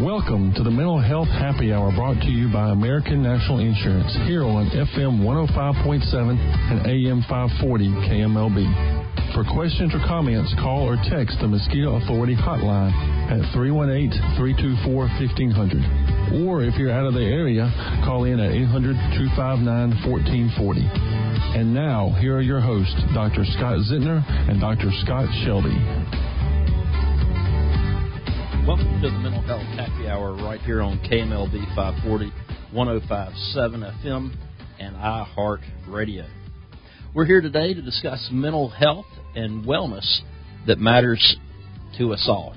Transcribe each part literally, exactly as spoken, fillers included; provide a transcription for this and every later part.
Welcome to the Mental Health Happy Hour, brought to you by American National Insurance, here on F M one oh five point seven and A M five forty K M L B. For questions or comments, call or text the Mosquito Authority hotline at three one eight, three two four, one five zero zero. Or if you're out of the area, call in at eight hundred, two five nine, one four four zero. And now, here are your hosts, Doctor Scott Zentner and Doctor Scott Shelby. Welcome to the Mental Health Happy Hour right here on K M L B five forty, one oh five point seven F M, and iHeart Radio. We're here today to discuss mental health and wellness that matters to us all.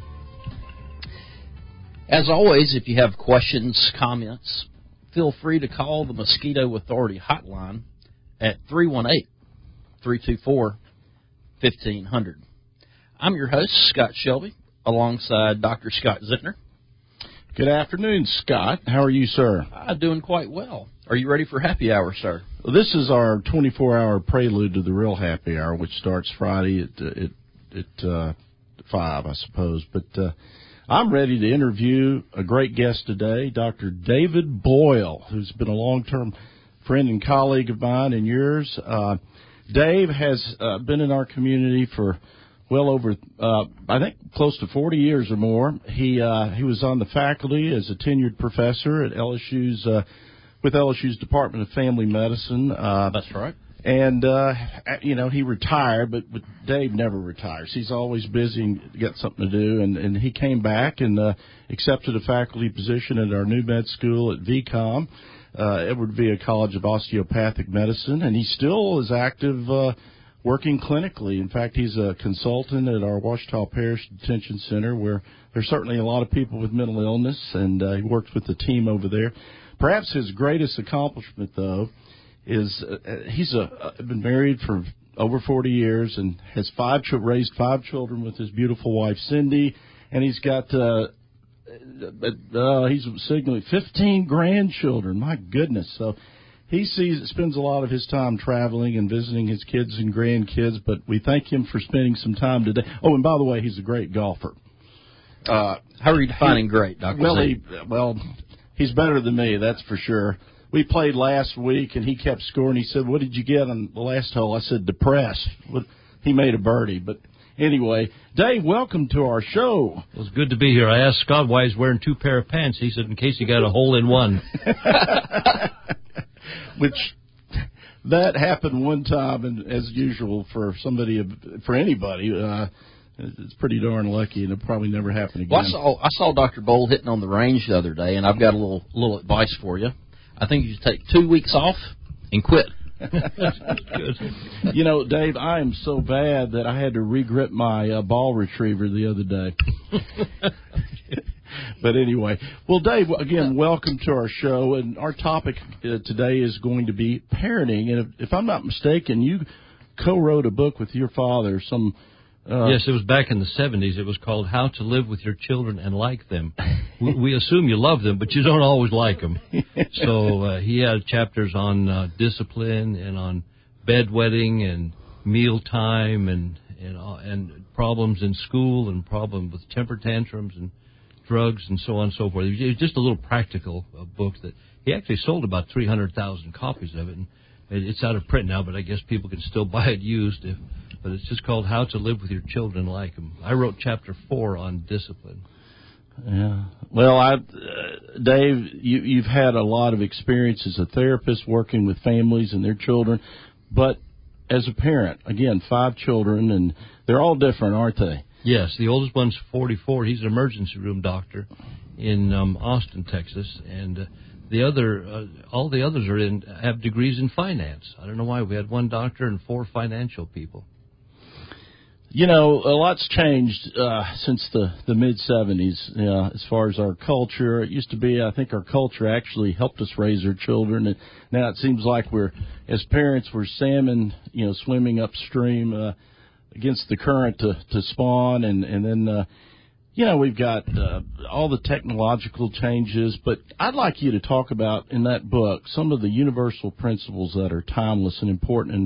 As always, if you have questions, comments, feel free to call the Mosquito Authority hotline at three one eight, three two four, one five zero zero. I'm your host, Scott Shelby, alongside Doctor Scott Zentner. Good afternoon, Scott. How are you, sir? I'm doing quite well. Are you ready for happy hour, sir? Well, this is our twenty-four hour prelude to the real happy hour, which starts Friday at, at, at uh, five, I suppose. But uh, I'm ready to interview a great guest today, Doctor David Boyle, who's been a long-term friend and colleague of mine and yours. Uh, Dave has uh, been in our community for well over, uh, I think, close to forty years or more. He uh, he was on the faculty as a tenured professor at L S U's uh, with L S U's Department of Family Medicine. Uh, That's right. And uh, you know, he retired, but, but Dave never retires. He's always busy and got something to do. And, and he came back and uh, accepted a faculty position at our new med school at V COM, uh, Edward Via College of Osteopathic Medicine, and he still is active. Uh, Working clinically. In fact, he's a consultant at our Ouachita Parish Detention Center, where there's certainly a lot of people with mental illness, and uh, he works with the team over there. Perhaps his greatest accomplishment, though, is uh, he's a, uh, been married for over forty years and has five ch- raised five children with his beautiful wife, Cindy, and he's got uh, uh, he's signaling fifteen grandchildren. My goodness! So. He sees spends a lot of his time traveling and visiting his kids and grandkids, but we thank him for spending some time today. Oh, and by the way, he's a great golfer. Uh, How are you defining he, great, Doctor Well, he, well, he's better than me, that's for sure. We played last week, and he kept scoring. He said, "What did you get on the last hole?" I said, "Depressed." He made a birdie, but anyway, Dave, welcome to our show. It was good to be here. I asked Scott why he's wearing two pair of pants. He said, in case he got a hole in one. Which that happened one time, and as usual for somebody, for anybody, uh, it's pretty darn lucky, and it'll probably never happen again. Well, I saw I saw Doctor Boyle hitting on the range the other day, and I've got a little little advice for you. I think you should take two weeks off and quit. You know, Dave, I am so bad that I had to regrip my uh, ball retriever the other day. But anyway, well, Dave, again, welcome to our show, and our topic uh, today is going to be parenting. And if, if I'm not mistaken, you co-wrote a book with your father. Some uh, yes, it was back in the seventies. It was called How to Live with Your Children and Like Them. we, we assume you love them, but you don't always like them. So uh, he had chapters on uh, discipline and on bedwetting and mealtime and and, uh, and problems in school and problems with temper tantrums and drugs and so on and so forth. It was just a little practical uh, book that he actually sold about three hundred thousand copies of it. And it's out of print now, but I guess people can still buy it used. If, but it's just called How to Live with Your Children Like Them. I wrote chapter four on discipline. Yeah. Well, I, uh, Dave, you, you've had a lot of experience as a therapist working with families and their children, but as a parent, again, five children, and they're all different, aren't they? Yes, the oldest one's forty-four. He's an emergency room doctor in um, Austin, Texas, and uh, the other, uh, all the others are in have degrees in finance. I don't know why we had one doctor and four financial people. You know, a lot's changed uh, since the the mid seventies. Uh, as far as our culture, it used to be, I think, our culture actually helped us raise our children, and now it seems like we're, as parents, we're salmon, you know, swimming upstream. Uh, against the current to, to spawn, and, and then, uh, you know, we've got uh, all the technological changes, but I'd like you to talk about in that book some of the universal principles that are timeless and important and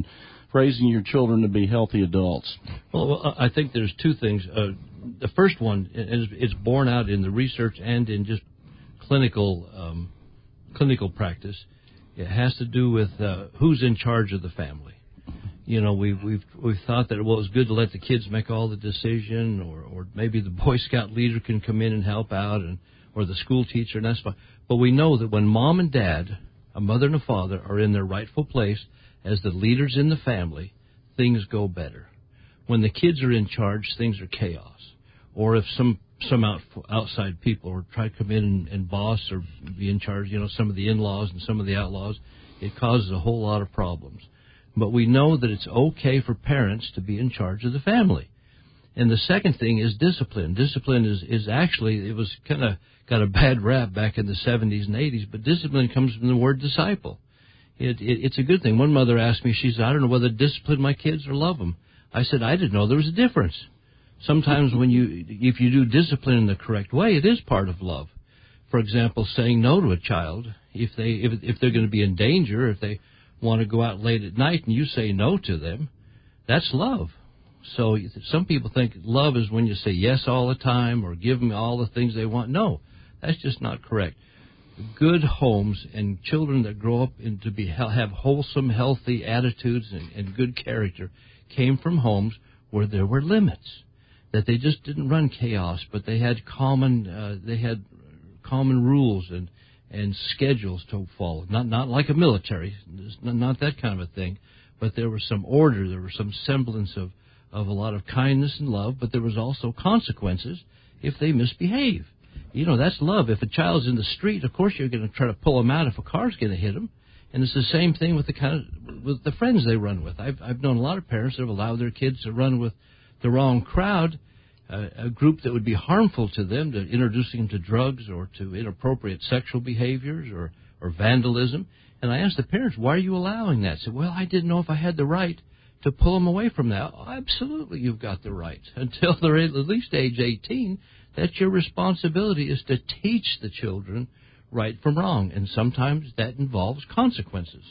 raising your children to be healthy adults? Well, I think there's two things. Uh, the first one is it's borne out in the research and in just clinical um, clinical practice. It has to do with uh, who's in charge of the family. You know, we've we've we've thought that well, it's good to let the kids make all the decision, or or maybe the Boy Scout leader can come in and help out, and or the school teacher, and that's fine. But we know that when mom and dad, a mother and a father, are in their rightful place as the leaders in the family, things go better. When the kids are in charge, things are chaos. Or if some some out, outside people or try to come in and, and boss or be in charge, you know, some of the in-laws and some of the outlaws, it causes a whole lot of problems. But we know that it's okay for parents to be in charge of the family. And the second thing is discipline. Discipline is, is actually, it was kind of got a bad rap back in the seventies and eighties, but discipline comes from the word disciple. It, it, it's a good thing. One mother asked me, she said, I don't know whether to discipline my kids or love them. I said, I didn't know there was a difference. Sometimes when you, if you do discipline in the correct way, it is part of love. For example, saying no to a child, if they, if, if they're going to be in danger, if they want to go out late at night and you say no to them, that's love. So some people think love is when you say yes all the time or give them all the things they want. No, that's just not correct. Good homes and children that grow up into be have wholesome, healthy attitudes and, and good character came from homes where there were limits, that they just didn't run chaos, but they had common uh, they had common rules and and schedules to follow. Not not like a military, not that kind of a thing, but there was some order, there was some semblance of of a lot of kindness and love, but there was also consequences if they misbehave. You know, that's love. If a child's in the street, of course you're going to try to pull them out if a car's going to hit them. And it's the same thing with the kind of, with the friends they run with. I've I've known a lot of parents that have allowed their kids to run with the wrong crowd, uh, a group that would be harmful to them, to introducing them to drugs or to inappropriate sexual behaviors or, or vandalism. And I asked the parents, why are you allowing that? I said, well, I didn't know if I had the right to pull them away from that. Oh, absolutely, you've got the right. Until they're at least age eighteen, that's your responsibility, is to teach the children right from wrong. And sometimes that involves consequences.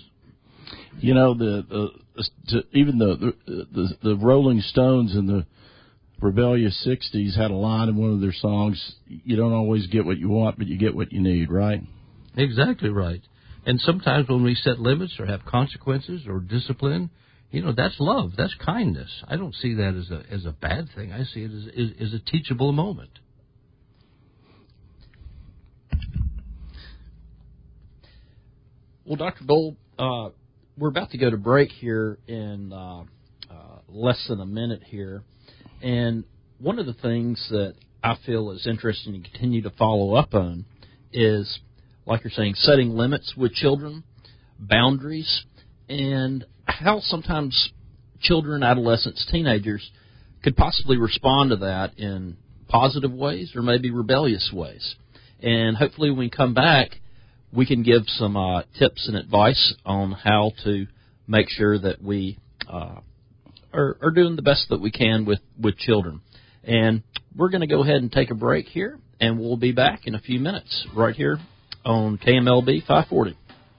You know, the, the to, even the, the the Rolling Stones in the rebellious sixties had a line in one of their songs, you don't always get what you want, but you get what you need, right? Exactly right. And sometimes when we set limits or have consequences or discipline, you know, that's love. That's kindness. I don't see that as a as a bad thing. I see it as, as, as a teachable moment. Well, Doctor Dole, uh, we're about to go to break here in uh, uh, less than a minute here. And one of the things that I feel is interesting to continue to follow up on is, like you're saying, setting limits with children, boundaries, and how sometimes children, adolescents, teenagers could possibly respond to that in positive ways or maybe rebellious ways. And hopefully when we come back, we can give some uh, tips and advice on how to make sure that we uh, are, are doing the best that we can with, with children. And we're going to go ahead and take a break here, and we'll be back in a few minutes right here on K M L B five forty.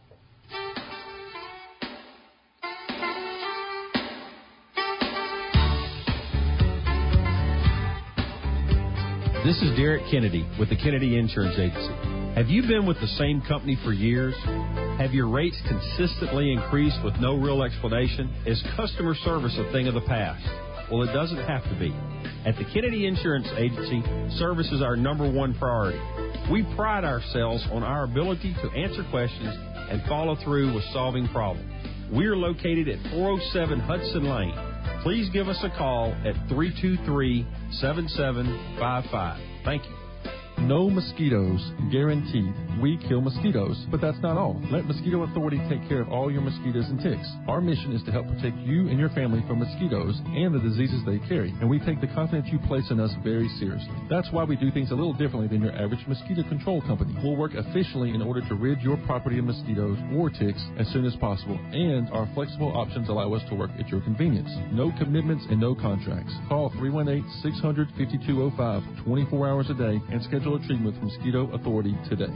This is Derek Kennedy with the Kennedy Insurance Agency. Have you been with the same company for years? Have your rates consistently increased with no real explanation? Is customer service a thing of the past? Well, it doesn't have to be. At the Kennedy Insurance Agency, service is our number one priority. We pride ourselves on our ability to answer questions and follow through with solving problems. We are located at four oh seven Hudson Lane. Please give us a call at three two three, seven seven five five. Thank you. No mosquitoes, guaranteed. We kill mosquitoes, but that's not all. Let Mosquito Authority take care of all your mosquitoes and ticks. Our mission is to help protect you and your family from mosquitoes and the diseases they carry, and we take the confidence you place in us very seriously. That's why we do things a little differently than your average mosquito control company. We'll work efficiently in order to rid your property of mosquitoes or ticks as soon as possible, and our flexible options allow us to work at your convenience. No commitments and no contracts. Call three one eight, six hundred, fifty-two oh five twenty-four hours a day and schedule a treatment with Mosquito Authority today.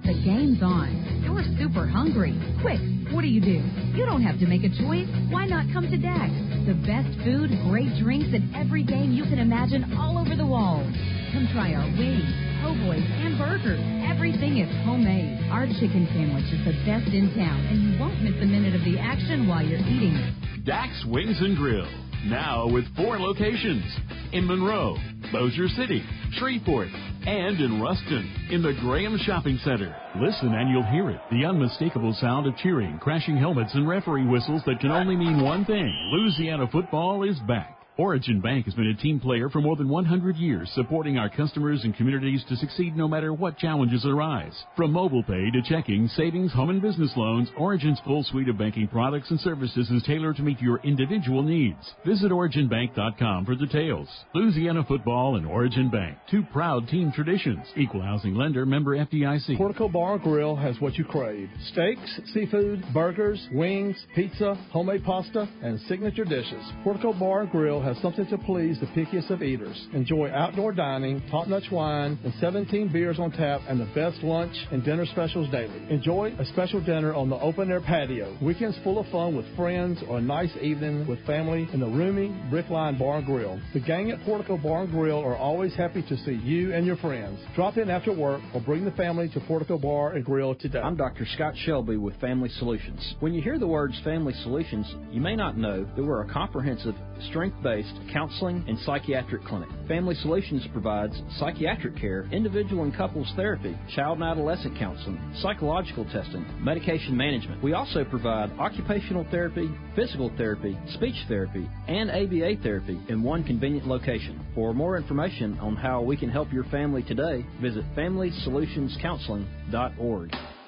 The game's on. You're super hungry. Quick, what do you do? You don't have to make a choice. Why not come to Dax? The best food, great drinks, and every game you can imagine all over the walls. Come try our wings, po' boys, and burgers. Everything is homemade. Our chicken sandwich is the best in town, and you won't miss a minute of the action while you're eating it. Dax Wings and Grill, now with four locations in Monroe, Bossier City, Shreveport, and in Ruston, in the Graham Shopping Center. Listen and you'll hear it. The unmistakable sound of cheering, crashing helmets, and referee whistles that can only mean one thing. Louisiana football is back. Origin Bank has been a team player for more than one hundred years, supporting our customers and communities to succeed no matter what challenges arise. From mobile pay to checking, savings, home and business loans, Origin's full suite of banking products and services is tailored to meet your individual needs. Visit origin bank dot com for details. Louisiana football and Origin Bank, two proud team traditions. Equal housing lender, member F D I C. Portico Bar and Grill has what you crave. Steaks, seafood, burgers, wings, pizza, homemade pasta, and signature dishes. Portico Bar and Grill has something to please the pickiest of eaters. Enjoy outdoor dining, top-notch wine, and seventeen beers on tap, and the best lunch and dinner specials daily. Enjoy a special dinner on the open-air patio. Weekends full of fun with friends or a nice evening with family in the roomy Brickline Bar and Grill. The gang at Portico Bar and Grill are always happy to see you and your friends. Drop in after work or bring the family to Portico Bar and Grill today. I'm Doctor Scott Shelby with Family Solutions. When you hear the words Family Solutions, you may not know that we're a comprehensive, strength-based counseling and psychiatric clinic. Family Solutions provides psychiatric care, individual and couples therapy, child and adolescent counseling, psychological testing, medication management. We also provide occupational therapy, physical therapy, speech therapy, and A B A therapy in one convenient location. For more information on how we can help your family today, visit family solutions counseling dot org.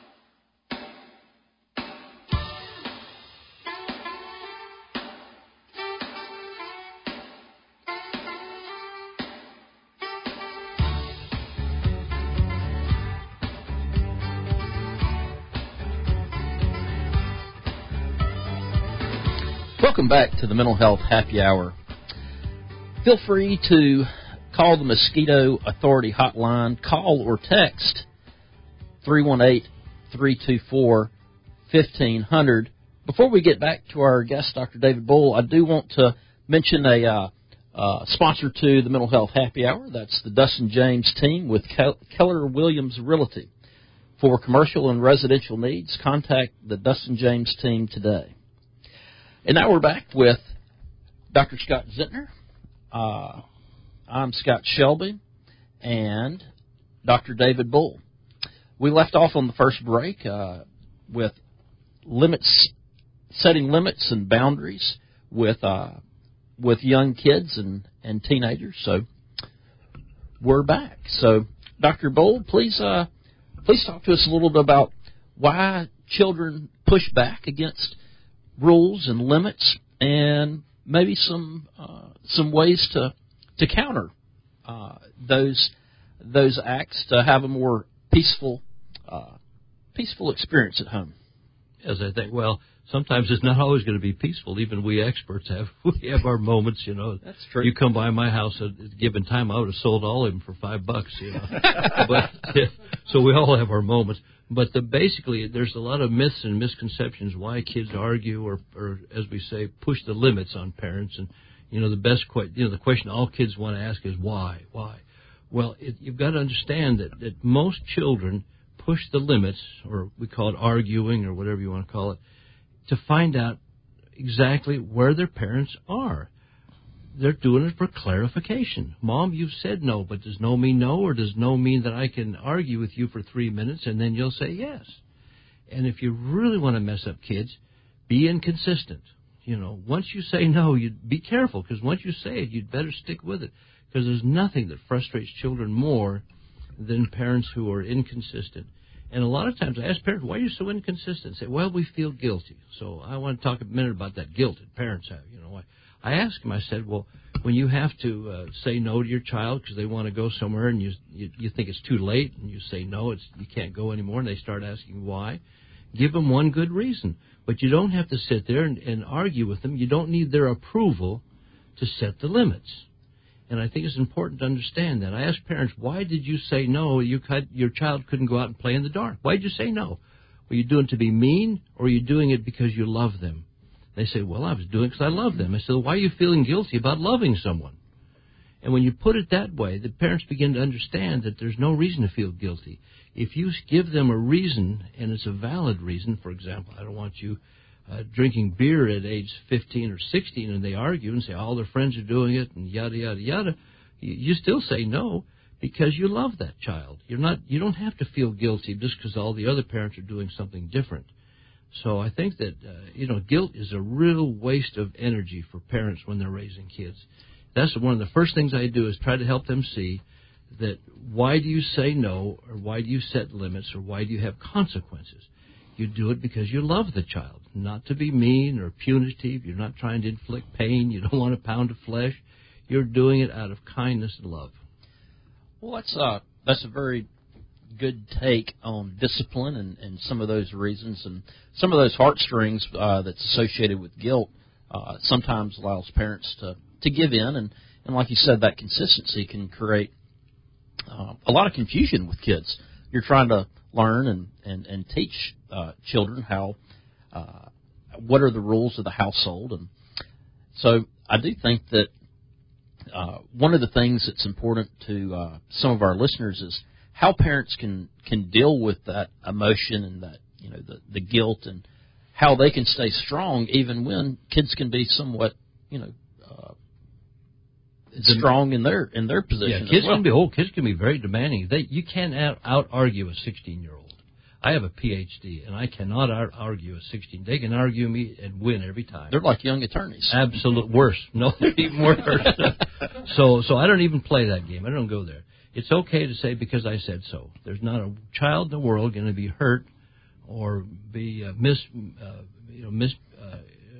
Welcome back to the Mental Health Happy Hour. Feel free to call the Mosquito Authority hotline. Call or text three one eight, three two four, one five zero zero. Before we get back to our guest, Doctor David Bull, I do want to mention a uh, uh, sponsor to the Mental Health Happy Hour. That's the Dustin James team with Keller Williams Realty. For commercial and residential needs, contact the Dustin James team today. And now we're back with Doctor Scott Zentner. Uh, I'm Scott Shelby and Doctor David Bull. We left off on the first break uh, with limits, setting limits and boundaries with uh, with young kids and, and teenagers. So we're back. So Doctor Bull, please uh, please talk to us a little bit about why children push back against rules and limits, and maybe some uh, some ways to to counter uh, those those acts to have a more peaceful uh, peaceful experience at home. As I think, well, sometimes it's not always going to be peaceful. Even we experts have we have our moments. You know, that's true. You come by my house at a given time, I would have sold all of them for five bucks. You know, but yeah, so we all have our moments. But the, basically, there's a lot of myths and misconceptions why kids argue or, or, as we say, push the limits on parents. And you know, the best, que- you know, the question all kids want to ask is why, why? Well, it, you've got to understand that, that most children push the limits, or we call it arguing, or whatever you want to call it, to find out exactly where their parents are. They're doing it for clarification. Mom, you've said no, but does no mean no, or does no mean that I can argue with you for three minutes and then you'll say yes? And if you really want to mess up kids, be inconsistent. You know, once you say no, you be careful, because once you say it, you'd better stick with it, because there's nothing that frustrates children more than parents who are inconsistent. And a lot of times I ask parents, why are you so inconsistent? Say, well, we feel guilty. So I want to talk a minute about that guilt that parents have. You know, why? I asked him, I said, well, when you have to uh, say no to your child because they want to go somewhere and you, you you think it's too late and you say no, it's you can't go anymore, and they start asking why, give them one good reason. But you don't have to sit there and, and argue with them. You don't need their approval to set the limits. And I think it's important to understand that. I ask parents, why did you say no? You could, your child couldn't go out and play in the dark. Why did you say no? Were you doing it to be mean, or are you doing it because you love them? They say, well, I was doing it because I love them. I said, well, why are you feeling guilty about loving someone? And when you put it that way, the parents begin to understand that there's no reason to feel guilty. If you give them a reason, and it's a valid reason, for example, I don't want you uh, drinking beer at age fifteen or sixteen, and they argue and say all their friends are doing it and yada, yada, yada, you, you still say no because you love that child. You're not, you don't have to feel guilty just because all the other parents are doing something different. So I think that, uh, you know, guilt is a real waste of energy for parents when they're raising kids. That's one of the first things I do is try to help them see that why do you say no, or why do you set limits, or why do you have consequences? You do it because you love the child, not to be mean or punitive. You're not trying to inflict pain. You don't want a pound of flesh. You're doing it out of kindness and love. Well, that's, uh, that's a very good take on discipline and, and some of those reasons. And some of those heartstrings uh, that's associated with guilt uh, sometimes allows parents to to give in, and, and like you said, that consistency can create uh, a lot of confusion with kids. You're trying to learn and, and, and teach uh, children how, uh, what are the rules of the household. And so I do think that uh, one of the things that's important to uh, some of our listeners is how parents can, can deal with that emotion and that, you know, the, the guilt, and how they can stay strong even when kids can be somewhat, you know, uh, strong in their in their position. Yeah, kids as well. can be oh, kids can be very demanding. They you can't out, out argue a sixteen year old. I have a P H D, and I cannot out argue a sixteen. They can argue me and win every time. They're like young attorneys. Absolute worse. No, they're even worse. so so I don't even play that game. I don't go there. It's okay to say because I said so. There's not a child in the world going to be hurt or be uh, mis uh, you know mis uh,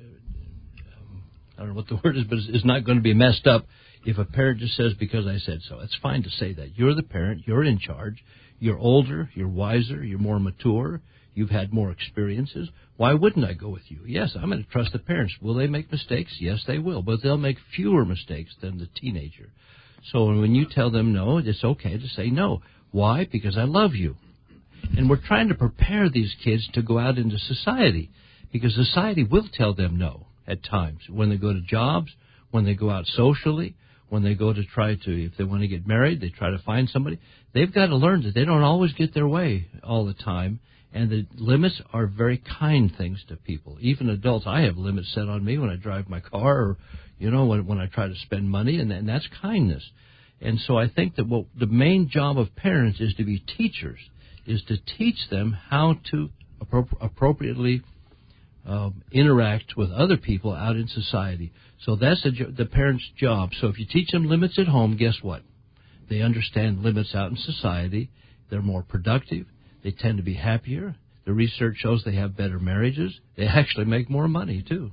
um, I don't know what the word is, but it's, it's not going to be messed up if a parent just says because I said so. It's fine to say that. You're the parent. You're in charge. You're older. You're wiser. You're more mature. You've had more experiences. Why wouldn't I go with you? Yes, I'm going to trust the parents. Will they make mistakes? Yes, they will. But they'll make fewer mistakes than the teenager. So when you tell them no, it's okay to say no. Why? Because I love you. And we're trying to prepare these kids to go out into society, because society will tell them no at times. When they go to jobs, when they go out socially, when they go to try to, if they want to get married, they try to find somebody. They've got to learn that they don't always get their way all the time, and the limits are very kind things to people. Even adults, I have limits set on me when I drive my car, or, you know, when, when I try to spend money, and, and that's kindness. And so I think that what the main job of parents is to be teachers, is to teach them how to appro- appropriately um, interact with other people out in society. So that's the, jo- the parent's job. So if you teach them limits at home, guess what? They understand limits out in society. They're more productive. They tend to be happier. The research shows they have better marriages. They actually make more money, too.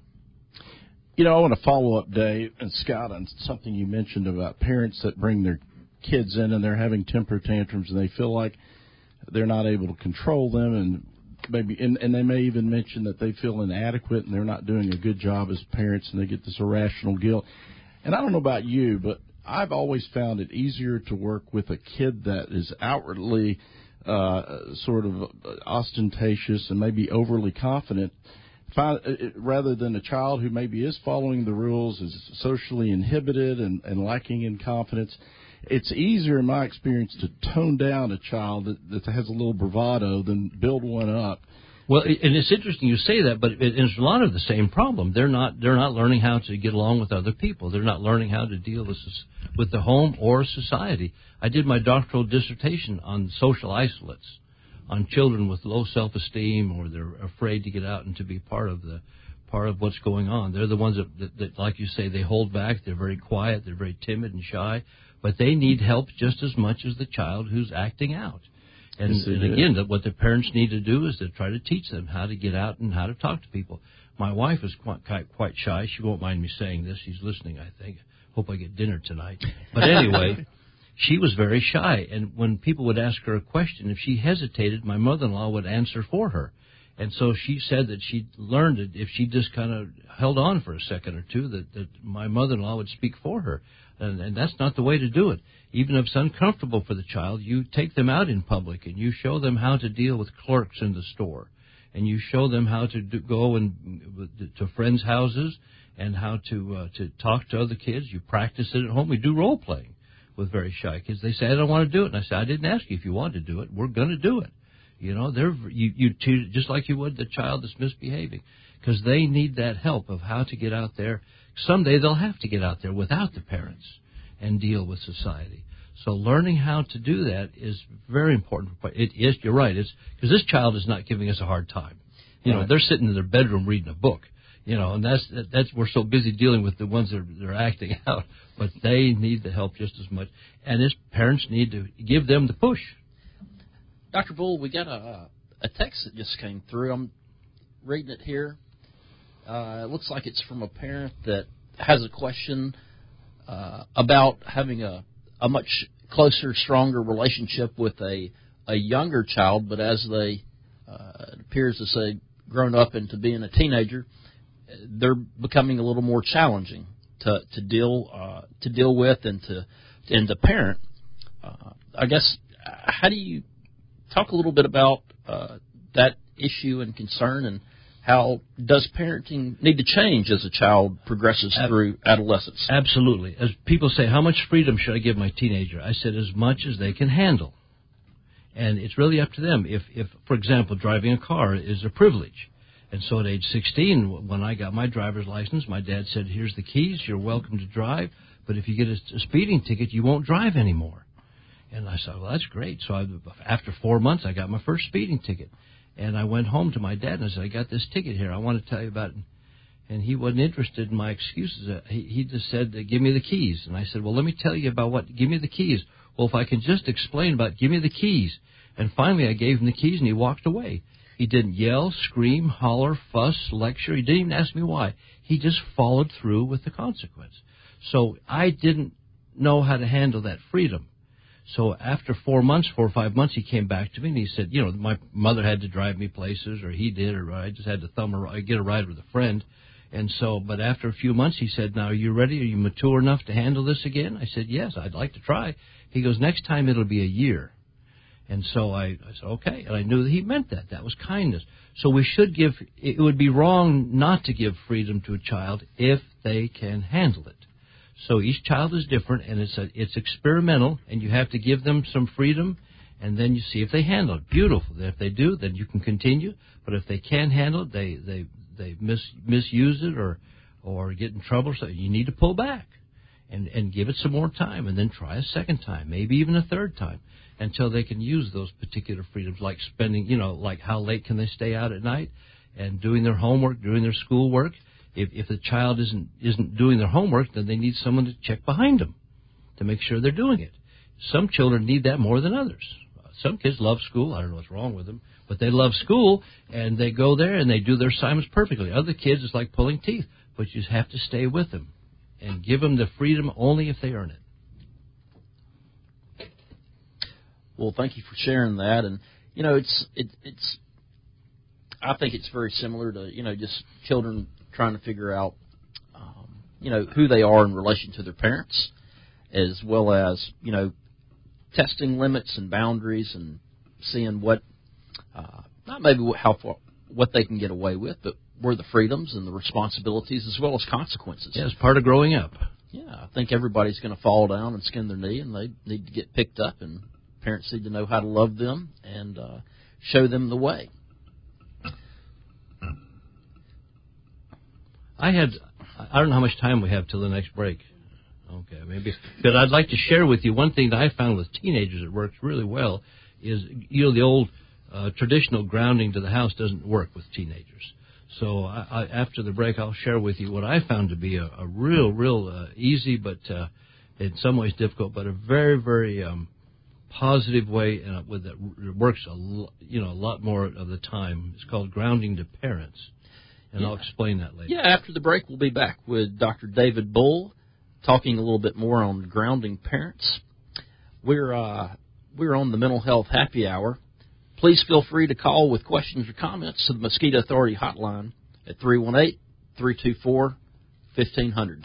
You know, I want to follow up, Dave and Scott, on something you mentioned about parents that bring their kids in and they're having temper tantrums and they feel like they're not able to control them, and maybe and, and they may even mention that they feel inadequate and they're not doing a good job as parents, and they get this irrational guilt. And I don't know about you, but I've always found it easier to work with a kid that is outwardly uh, sort of ostentatious and maybe overly confident, find, rather than a child who maybe is following the rules, is socially inhibited and, and lacking in confidence. It's easier, in my experience, to tone down a child that, that has a little bravado than build one up. Well, and it's interesting you say that, but it's a lot of the same problem. They're not they're not learning how to get along with other people. They're not learning how to deal with with the home or society. I did my doctoral dissertation on social isolates, on children with low self-esteem, or they're afraid to get out and to be part of the part of what's going on. They're the ones that, that, that, like you say, they hold back. They're very quiet. They're very timid and shy. But they need help just as much as the child who's acting out. And, yes, and again, that what the parents need to do is to try to teach them how to get out and how to talk to people. My wife is quite, quite shy. She won't mind me saying this. She's listening, I think. Hope I get dinner tonight. But anyway, she was very shy. And when people would ask her a question, if she hesitated, my mother-in-law would answer for her. And so she said that she learned that if she just kind of held on for a second or two, that, that my mother-in-law would speak for her. And, and that's not the way to do it. Even if it's uncomfortable for the child, you take them out in public and you show them how to deal with clerks in the store. And you show them how to do, go and to friends' houses and how to uh, to talk to other kids. You practice it at home. We do role-playing with very shy kids. They say, I don't want to do it. And I say, I didn't ask you if you wanted to do it. We're going to do it. You know, they're you, you treat it just like you would the child that's misbehaving, because they need that help of how to get out there. Someday they'll have to get out there without the parents and deal with society. So learning how to do that is very important. It is. You're right. It's because this child is not giving us a hard time. You know, right. They're sitting in their bedroom reading a book. You know, and that's that's we're so busy dealing with the ones that are, that are acting out, but they need the help just as much. And his parents need to give them the push. Doctor Bull, we got a, a text that just came through. I'm reading it here. Uh, it looks like it's from a parent that has a question uh, about having a, a much closer, stronger relationship with a, a younger child, but as they, uh, it appears as they've grown up into being a teenager, they're becoming a little more challenging to, to deal uh, to deal with and to and to parent. Uh, I guess, how do you talk a little bit about uh, that issue and concern, and how does parenting need to change as a child progresses Ab- through adolescence? Absolutely. As people say, how much freedom should I give my teenager? I said as much as they can handle. And it's really up to them. If, if, for example, driving a car is a privilege. And so at age sixteen, when I got my driver's license, my dad said, here's the keys, you're welcome to drive, but if you get a, a speeding ticket, you won't drive anymore. And I said, well, that's great. So I, after four months, I got my first speeding ticket. And I went home to my dad and I said, I got this ticket here. I want to tell you about it. And he wasn't interested in my excuses. He, he just said, give me the keys. And I said, well, let me tell you about what, give me the keys. Well, if I can just explain about, give me the keys. And finally, I gave him the keys and he walked away. He didn't yell, scream, holler, fuss, lecture. He didn't even ask me why. He just followed through with the consequence. So I didn't know how to handle that freedom. So after four months, four or five months, he came back to me and he said, you know, my mother had to drive me places, or he did, or I just had to thumb a, get a ride with a friend. And so, but after a few months, he said, now, are you ready? Are you mature enough to handle this again? I said, yes, I'd like to try. He goes, next time it'll be a year. And so I, I said, okay. And I knew that he meant that. That was kindness. So we should give, it would be wrong not to give freedom to a child if they can handle it. So each child is different, and it's a, it's experimental, and you have to give them some freedom, and then you see if they handle it. Beautiful. If they do, then you can continue. But if they can't handle it, they they they mis, misuse it or or get in trouble, so you need to pull back and, and give it some more time, and then try a second time, maybe even a third time, until they can use those particular freedoms, like spending, you know, like how late can they stay out at night and doing their homework, doing their schoolwork. If if the child isn't isn't doing their homework, then they need someone to check behind them to make sure they're doing it. Some children need that more than others. Some kids love school. I don't know what's wrong with them, but they love school, and they go there and they do their assignments perfectly. Other kids, it's like pulling teeth, but you just have to stay with them and give them the freedom only if they earn it. Well, thank you for sharing that. And, you know, it's it, it's I think it's very similar to, you know, just children trying to figure out, um, you know, who they are in relation to their parents, as well as, you know, testing limits and boundaries and seeing what, uh, not maybe how far, what they can get away with, but where the freedoms and the responsibilities as well as consequences. Yeah, it's part of growing up. Yeah, I think everybody's going to fall down and skin their knee, and they need to get picked up, and parents need to know how to love them and uh, show them the way. I had, I don't know how much time we have till the next break. Okay, maybe. But I'd like to share with you one thing that I found with teenagers that works really well is, you know, the old uh, traditional grounding to the house doesn't work with teenagers. So I, I, after the break, I'll share with you what I found to be a, a real, real uh, easy, but uh, in some ways difficult, but a very, very um, positive way uh, with that it works a lo- you know a lot more of the time. It's called grounding to parents. And yeah. I'll explain that later. Yeah, after the break, we'll be back with Doctor David Bull talking a little bit more on grounding parents. We're uh, we're on the Mental Health Happy Hour. Please feel free to call with questions or comments to the Mosquito Authority hotline at three one eight, three two four, fifteen hundred.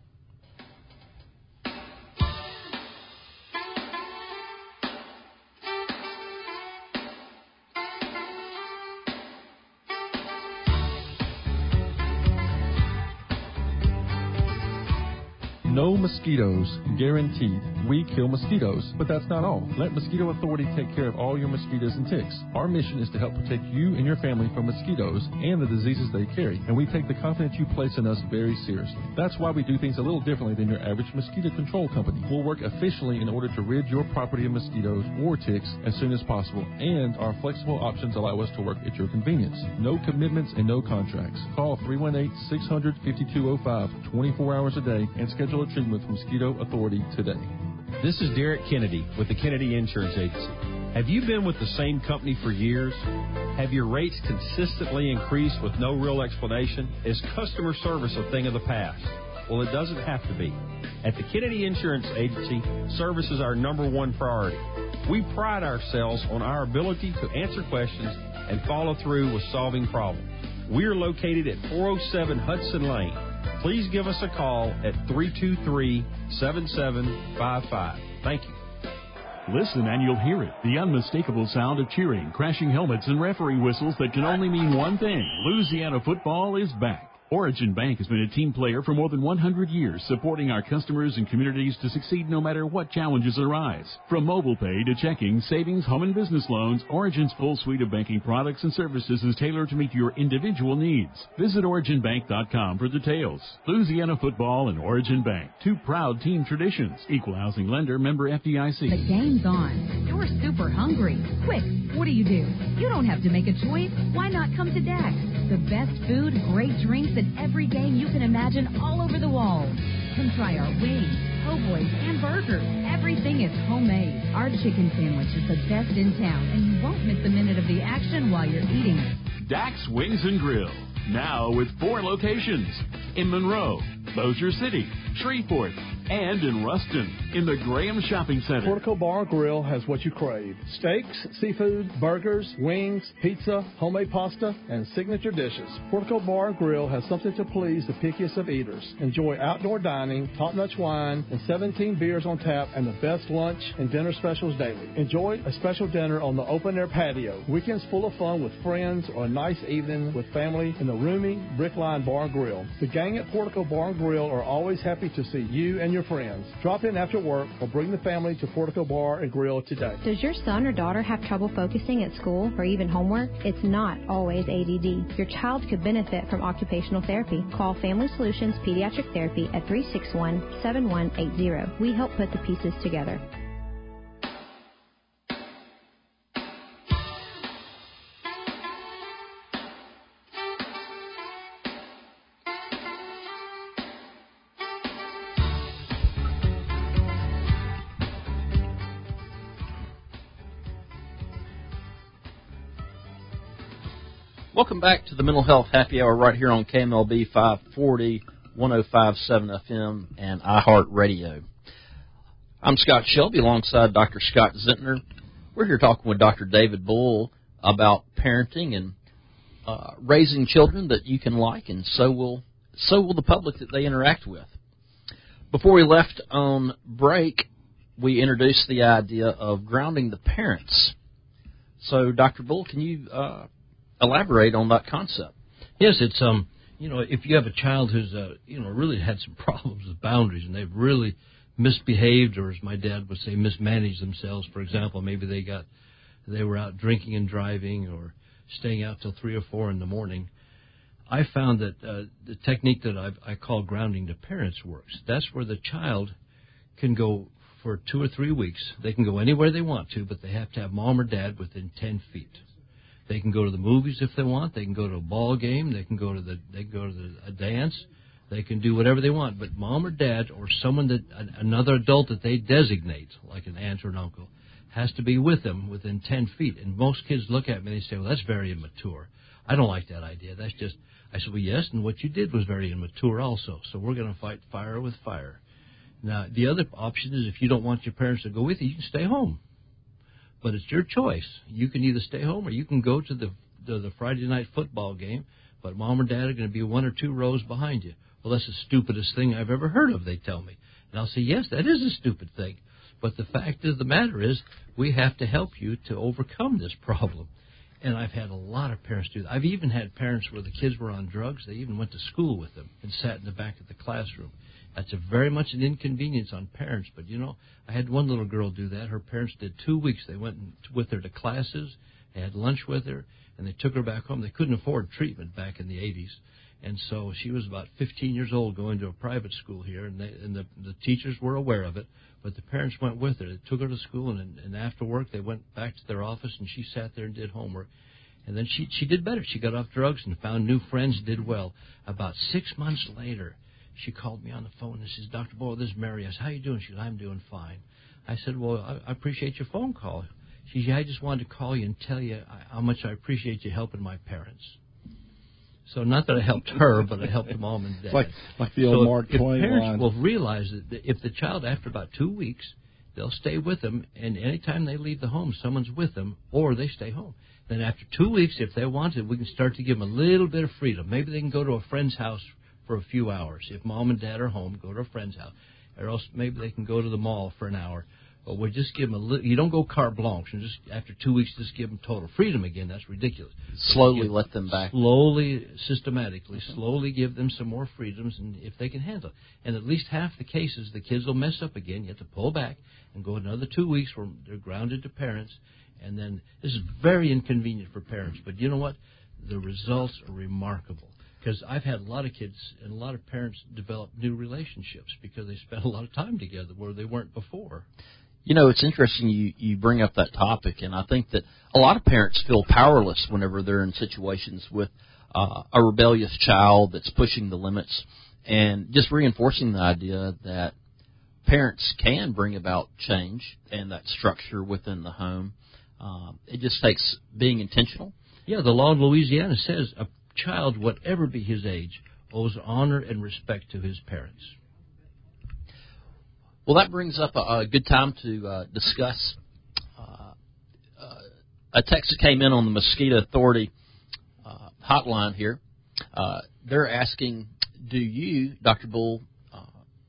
No mosquitoes, guaranteed. We kill mosquitoes, but that's not all. Let Mosquito Authority take care of all your mosquitoes and ticks. Our mission is to help protect you and your family from mosquitoes and the diseases they carry, and we take the confidence you place in us very seriously. That's why we do things a little differently than your average mosquito control company. We'll work efficiently in order to rid your property of mosquitoes or ticks as soon as possible, and our flexible options allow us to work at your convenience. No commitments and no contracts. Call three one eight, six hundred, fifty-two oh five twenty-four hours a day and schedule a treatment with Mosquito Authority today. This is Derek Kennedy with the Kennedy Insurance Agency. Have you been with the same company for years? Have your rates consistently increased with no real explanation? Is customer service a thing of the past? Well, it doesn't have to be. At the Kennedy Insurance Agency, service is our number one priority. We pride ourselves on our ability to answer questions and follow through with solving problems. We are located at four oh seven Hudson Lane. Please give us a call at three two three, seven seven five five. Thank you. Listen and you'll hear it. The unmistakable sound of cheering, crashing helmets, and referee whistles that can only mean one thing. Louisiana football is back. Origin Bank has been a team player for more than one hundred years, supporting our customers and communities to succeed no matter what challenges arise. From mobile pay to checking, savings, home and business loans, Origin's full suite of banking products and services is tailored to meet your individual needs. Visit origin bank dot com for details. Louisiana football and Origin Bank, two proud team traditions. Equal housing lender, member F D I C. The game's on. You're super hungry. Quick, what do you do? You don't have to make a choice. Why not come to D A X? The best food, great drinks, and every game you can imagine all over the walls. Come try our wings, po' boys, and burgers. Everything is homemade. Our chicken sandwich is the best in town, and you won't miss a minute of the action while you're eating it. D A X Wings and Grill, now with four locations in Monroe, Bossier City, Shreveport, and in Ruston in the Graham Shopping Center. Portico Bar Grill has what you crave. Steaks, seafood, burgers, wings, pizza, homemade pasta, and signature dishes. Portico Bar Grill has something to please the pickiest of eaters. Enjoy outdoor dining, top-notch wine, and seventeen beers on tap, and the best lunch and dinner specials daily. Enjoy a special dinner on the open-air patio. Weekends full of fun with friends or a nice evening with family in the roomy Brickline Bar Grill. The gang at Portico Bar Grill are always happy to see you and your friends. Drop in after work or bring the family to Portico Bar and Grill today. Does your son or daughter have trouble focusing at school or even homework? It's not always A D D. Your child could benefit from occupational therapy. Call Family Solutions Pediatric Therapy at three six one, seven one eight zero. We help put the pieces together. Welcome back to the Mental Health Happy Hour right here on K M L B five forty, one oh five point seven F M, and iHeartRadio. I'm Scott Shelby alongside Doctor Scott Zentner. We're here talking with Doctor David Bull about parenting and uh, raising children that you can like, and so will so will the public that they interact with. Before we left on break, we introduced the idea of grounding the parents. So, Doctor Bull, can you uh, elaborate on that concept? Yes, it's um, you know, if you have a child who's uh, you know, really had some problems with boundaries and they've really misbehaved, or as my dad would say, mismanaged themselves. For example, maybe they got they were out drinking and driving, or staying out till three or four in the morning. I found that uh, the technique that I've, I call grounding the parents works. That's where the child can go for two or three weeks. They can go anywhere they want to, but they have to have mom or dad within ten feet. They can go to the movies if they want. They can go to a ball game. They can go to the they can go to the, a dance. They can do whatever they want. But mom or dad or someone that another adult that they designate, like an aunt or an uncle, has to be with them within ten feet. And most kids look at me and they say, "Well, that's very immature. I don't like that idea. That's just." I said, "Well, yes, and what you did was very immature also. So we're going to fight fire with fire." Now, the other option is if you don't want your parents to go with you, you can stay home. But it's your choice. You can either stay home or you can go to the to the Friday night football game, but mom or dad are going to be one or two rows behind you. Well, that's the stupidest thing I've ever heard of, they tell me. And I'll say, yes, that is a stupid thing. But the fact of the matter is we have to help you to overcome this problem. And I've had a lot of parents do that. I've even had parents where the kids were on drugs. They even went to school with them and sat in the back of the classroom. That's a very much an inconvenience on parents. But, you know, I had one little girl do that. Her parents did two weeks. They went with her to classes. They had lunch with her, and they took her back home. They couldn't afford treatment back in the eighties. And so she was about fifteen years old going to a private school here, and, they, and the, the teachers were aware of it. But the parents went with her. They took her to school, and, and after work they went back to their office, and she sat there and did homework. And then she she did better. She got off drugs and found new friends, did well. About six months later, she called me on the phone and says, Doctor Boyle, this is Mary. I said, how you doing? She said, I'm doing fine. I said, well, I, I appreciate your phone call. She said, I just wanted to call you and tell you how much I appreciate you helping my parents. So not that I helped her, but I helped the mom and dad. Like, like the old so Mark if Twain parents line. will realize that if the child, after about two weeks, they'll stay with them, and anytime they leave the home, someone's with them, or they stay home. Then after two weeks, if they want it, we can start to give them a little bit of freedom. Maybe they can go to a friend's house for a few hours. If mom and dad are home, go to a friend's house. Or else maybe they can go to the mall for an hour. But we just give them a little. You don't go carte blanche and just after two weeks just give them total freedom again. That's ridiculous. Slowly let them back. Slowly, systematically, slowly give them some more freedoms, and if they can handle it. And at least half the cases, the kids will mess up again. You have to pull back and go another two weeks where they're grounded to parents. And then this is very inconvenient for parents. But you know what? The results are remarkable. Because I've had a lot of kids and a lot of parents develop new relationships because they spent a lot of time together where they weren't before. You know, it's interesting you, you bring up that topic, and I think that a lot of parents feel powerless whenever they're in situations with uh, a rebellious child that's pushing the limits, and just reinforcing the idea that parents can bring about change and that structure within the home. Um, it just takes being intentional. Yeah, the law in Louisiana says a child, whatever be his age, owes honor and respect to his parents. Well, that brings up a, a good time to uh, discuss. Uh, uh, a text came in on the Mosquito Authority uh, hotline here. Uh, they're asking, do you, Doctor Bull, uh,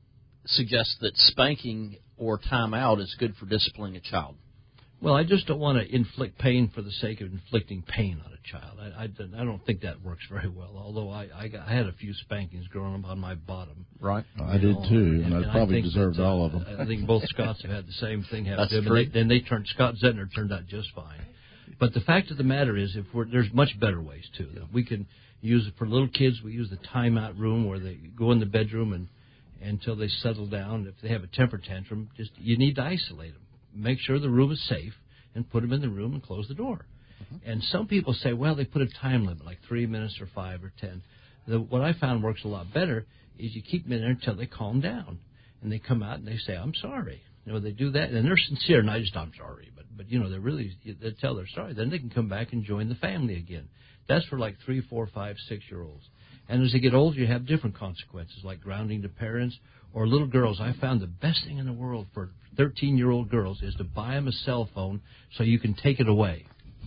suggest that spanking or time out is good for disciplining a child? Well, I just don't want to inflict pain for the sake of inflicting pain on a child. I, I, I don't think that works very well, although I, I, got, I had a few spankings growing up on my bottom. Right. I did, know, too, and, and, and I probably I deserved that, uh, all of them. I think both Scotts have had the same thing happen That's to them. true. And they, then they turned, Scott Zentner turned out just fine. But the fact of the matter is, if we're, there's much better ways, too. We can use it for little kids. We use the timeout room where they go in the bedroom and until they settle down. If they have a temper tantrum, just you need to isolate them. Make sure the room is safe. And put them in the room and close the door. Mm-hmm. And some people say, well, they put a time limit, like three minutes or five or ten. The, what I found works a lot better is you keep them in there until they calm down. And they come out and they say, I'm sorry. You know, they do that. And they're sincere, not just, I'm sorry. But, but you know, they really, they tell they're sorry. Then they can come back and join the family again. That's for like three, four, five, six-year-olds. And as they get older, you have different consequences, like grounding to parents. Or little girls, I found the best thing in the world for thirteen-year-old girls is to buy them a cell phone so you can take it away.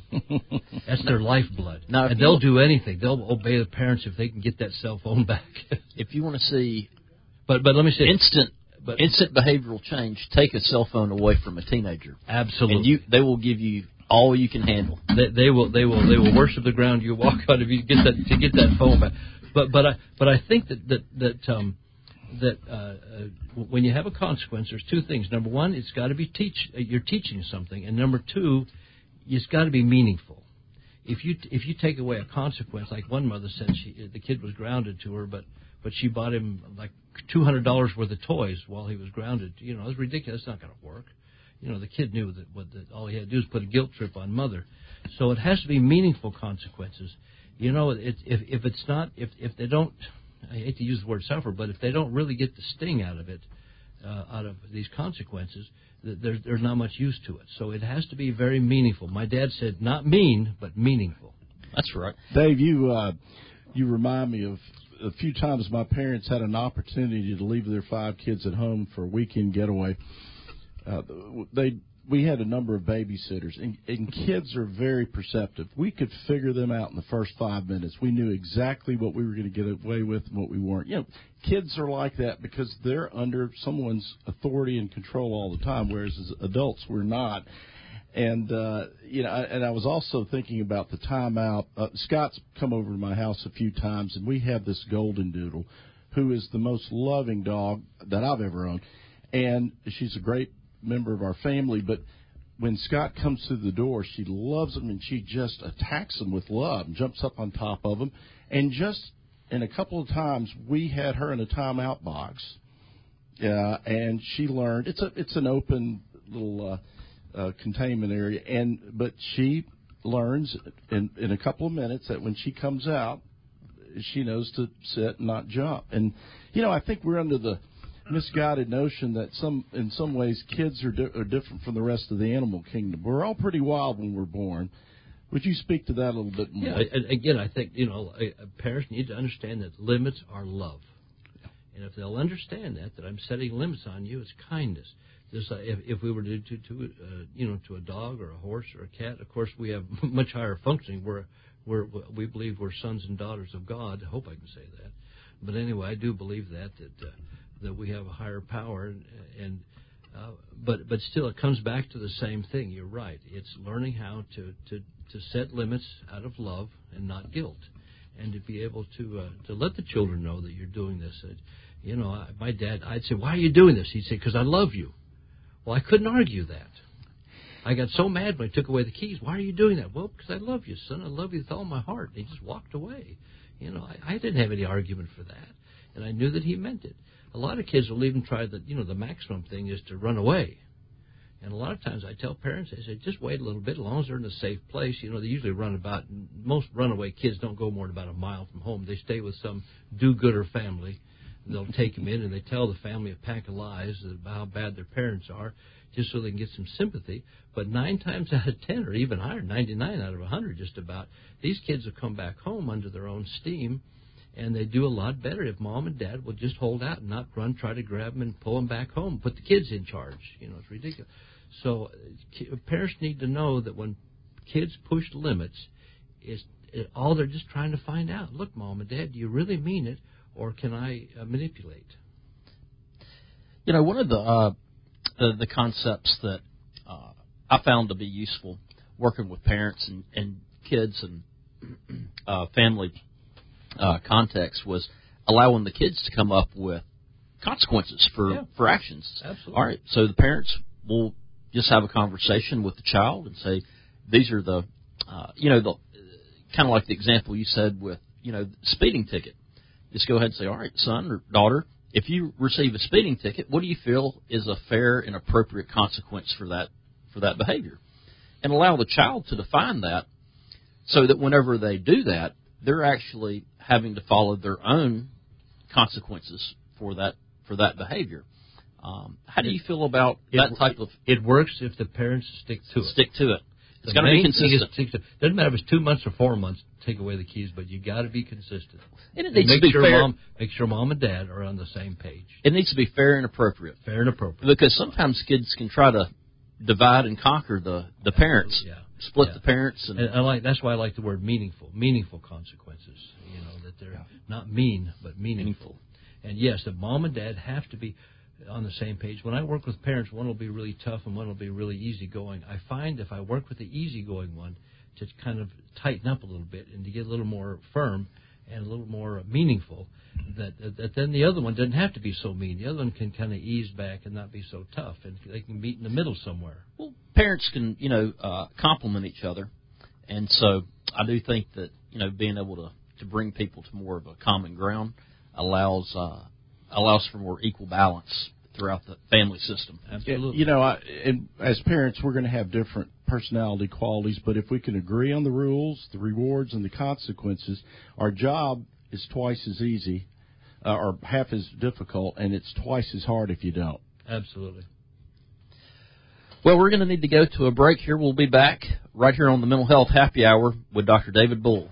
That's their lifeblood. Now, and they'll do anything. They'll obey the parents if they can get that cell phone back. If you want to see but but let me say instant but, instant behavioral change, take a cell phone away from a teenager. Absolutely. And you they will give you all you can handle. They, they will they will they will worship the ground you walk on if you get that to get that phone back. But but I but I think that that that um that uh, uh, when you have a consequence, there's two things. Number one, it's got to be teach. Uh, you're teaching something, and number two, it's got to be meaningful. If you if you take away a consequence, like one mother said, she, the kid was grounded to her, but but she bought him like two hundred dollars worth of toys while he was grounded. You know, it's ridiculous. It's not going to work. You know, the kid knew that what that all he had to do is put a guilt trip on mother. So it has to be meaningful consequences. You know, it, if if it's not if if they don't. I hate to use the word suffer, but if they don't really get the sting out of it, uh, out of these consequences, there's, there's not much use to it. So it has to be very meaningful. My dad said, not mean, but meaningful. That's right. Dave, you uh, you remind me of a few times my parents had an opportunity to leave their five kids at home for a weekend getaway. Uh, they we had a number of babysitters, and, and kids are very perceptive. We could figure them out in the first five minutes. We knew exactly what we were going to get away with and what we weren't. You know, kids are like that because they're under someone's authority and control all the time, whereas as adults we're not. And, uh, you know, and I was also thinking about the timeout. Uh, Scott's come over to my house a few times, and we have this golden doodle who is the most loving dog that I've ever owned. And she's a great member of our family, but when Scott comes through the door, she loves him, and she just attacks him with love and jumps up on top of him. And just in a couple of times, we had her in a timeout box, uh, and she learned. It's a it's an open little uh, uh, containment area, and but she learns in, in a couple of minutes that when she comes out, she knows to sit and not jump. And, you know, I think we're under the misguided notion that some, in some ways, kids are, di- are different from the rest of the animal kingdom. We're all pretty wild when we're born. Would you speak to that a little bit more? Yeah, and again, I think, you know, parents need to understand that limits are love. And if they'll understand that, that I'm setting limits on you, it's kindness. Just like if, if we were to, to, to uh, you know, to a dog or a horse or a cat, of course, we have much higher functioning. We're, we're, we believe we're sons and daughters of God. I hope I can say that. But anyway, I do believe that, that, uh, that we have a higher power. And, and uh, but, but still, it comes back to the same thing. You're right. It's learning how to, to, to set limits out of love and not guilt, and to be able to uh, to let the children know that you're doing this. Uh, you know, I, my dad, I'd say, why are you doing this? He'd say, because I love you. Well, I couldn't argue that. I got so mad when I took away the keys. Why are you doing that? Well, because I love you, son. I love you with all my heart. And he just walked away. You know, I, I didn't have any argument for that, and I knew that he meant it. A lot of kids will even try the, you know, the maximum thing is to run away. And a lot of times I tell parents, I say, just wait a little bit, as long as they're in a safe place. You know, they usually run about, most runaway kids don't go more than about a mile from home. They stay with some do-gooder family. They'll take them in, and they tell the family a pack of lies about how bad their parents are, just so they can get some sympathy. But nine times out of ten, or even higher, ninety-nine out of a hundred just about, these kids will come back home under their own steam, and they do a lot better if mom and dad will just hold out and not run, try to grab them and pull them back home, put the kids in charge. You know, it's ridiculous. So parents need to know that when kids push limits, it's, it, all they're just trying to find out, look, mom and dad, do you really mean it? Or can I uh, manipulate? You know, one of the uh, the, the concepts that uh, I found to be useful working with parents and, and kids and uh, family uh, context was allowing the kids to come up with consequences for, yeah. for actions. Absolutely. All right, so the parents will just have a conversation with the child and say, these are the, uh, you know, the kind of like the example you said with, you know, speeding ticket. Just go ahead and say, all right, son or daughter, if you receive a speeding ticket, what do you feel is a fair and appropriate consequence for that for that behavior? And allow the child to define that so that whenever they do that, they're actually having to follow their own consequences for that for that behavior. Um, how do you feel about that it, type of... It works if the parents stick to it. Stick to it. It's got to be consistent. It doesn't matter if it's two months or four months, take away the keys, but you got to be consistent. And it and needs make to be sure fair. Mom, make sure mom and dad are on the same page. It needs to be fair and appropriate. Fair and appropriate. Because sometimes kids can try to divide and conquer the, the parents. Yeah. Split yeah. the parents. And, and I like that's why I like the word meaningful. Meaningful consequences. You know, that they're yeah. not mean, but meaningful. meaningful. And yes, that mom and dad have to be on the same page. When I work with parents, one will be really tough and one will be really easygoing. I find if I work with the easygoing one to kind of tighten up a little bit and to get a little more firm and a little more meaningful, that, that, that then the other one doesn't have to be so mean. The other one can kind of ease back and not be so tough, and they can meet in the middle somewhere. Well, parents can, you know, uh, complement each other, and so I do think that, you know, being able to, to bring people to more of a common ground allows uh, allows for more equal balance throughout the family system. Absolutely. You know, I, and as parents, we're going to have different personality qualities, but if we can agree on the rules, the rewards, and the consequences, our job is twice as easy uh, or half as difficult, and it's twice as hard if you don't. Absolutely. Well, we're going to need to go to a break here. We'll be back right here on the Mental Health Happy Hour with Doctor David Bull.